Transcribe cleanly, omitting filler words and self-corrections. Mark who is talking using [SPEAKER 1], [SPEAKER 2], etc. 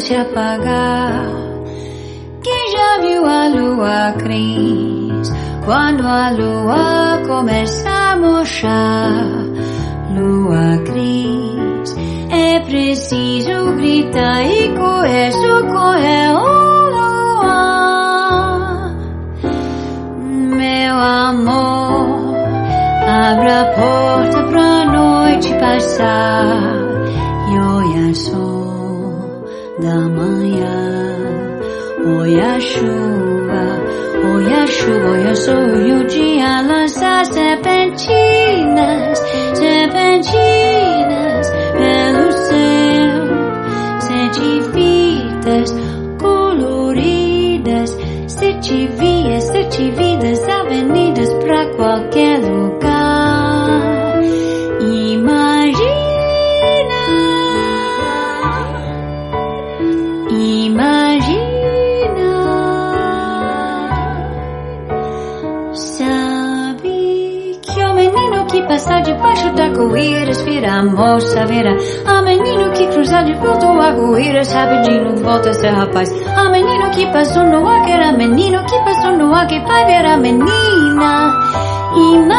[SPEAKER 1] se apagar. Quem já viu a lua cris, quando a lua começa a murchar? Lua cris, é preciso gritar e correr, socorrer, oh lua. Meu amor, abra a porta pra noite passar e olha o sol da manhã. Olha a chuva, olha a chuva, olha o sol e o dia lança serpentinas, serpentinas pelo céu. Sete fitas coloridas, sete vidas, avenidas pra qualquer lugar. Imagina, imagina. Sabe que o menino que passa debaixo da arco-íris vira a moça, vira a menino que cruza de volta o arco-íris rapidinho volta a ser rapaz. A menino que passou no ar que era menino, que passou no ar que vai ver a menina.